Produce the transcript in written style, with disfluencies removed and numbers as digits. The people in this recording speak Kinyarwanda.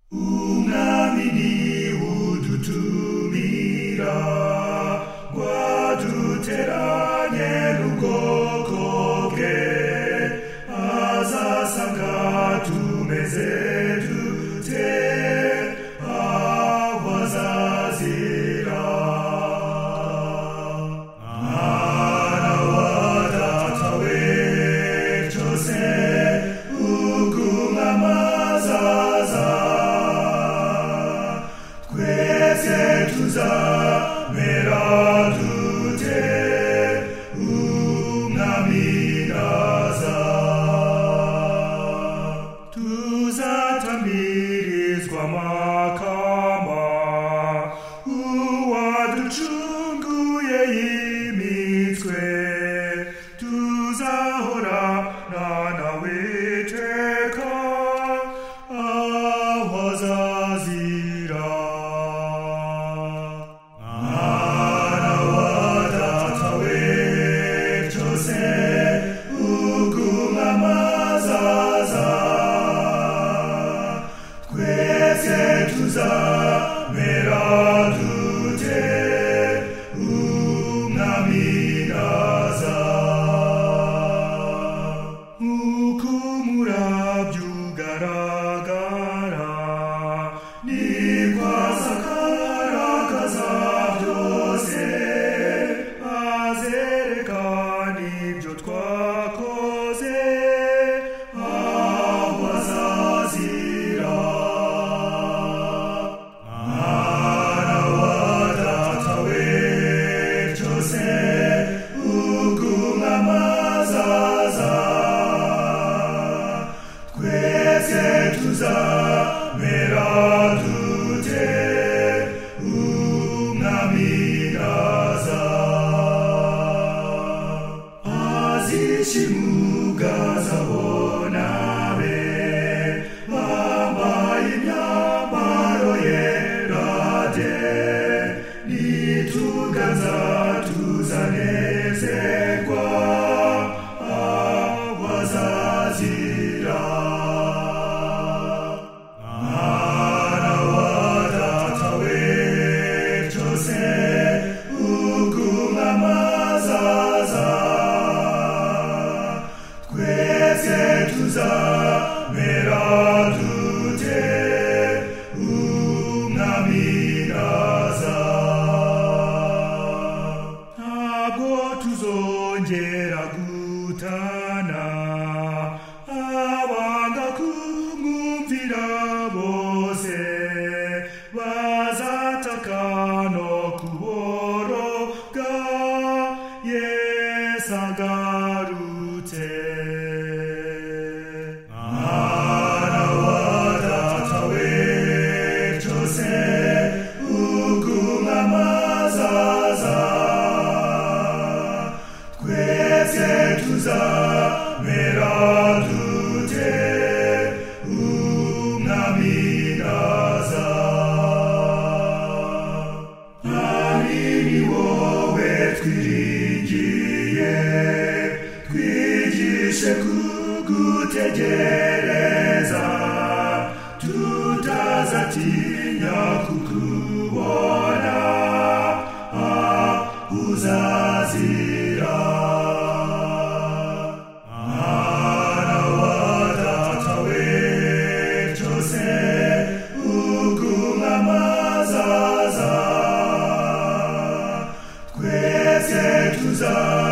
umwami udutumira waduteranye n'ubwoko bwe azasanga tumeze dute aho azazira mwana wa data we cyose uguma azaza twese tuzamera dute umwami naza tuzatamirizwa amakamba uwaducunguye yimitswe tuzahorana nawe iteka aho azazira mwana wa data we cyose uguma azaza twese tuzamera dute umwami naza uko umurabyo ugaragara niko azagaragaza byose azerekana ibyo twakoze aho azazira mwana wa data we cyose uguma azaza twese tuzamera dute umwami naza azishimugaza abona be bambaye imyambaro yera de nituganza tuzanezerwa aho azazira mwana wa data we cyose uguma azaza twese tuzamera dute umwami naza ntabwo tuzongera gutana abanga kumwumvira bose bazataka no kuboroga Yesu agarutse mwana wa data we cyose uguma azaza twese tuzamera dute umwami naza mwami ni wowe twiringiye twigishe kugutegereza tutazatinya kukubona uzazira mwana wa data we cyose uguma azaza twese tuzamera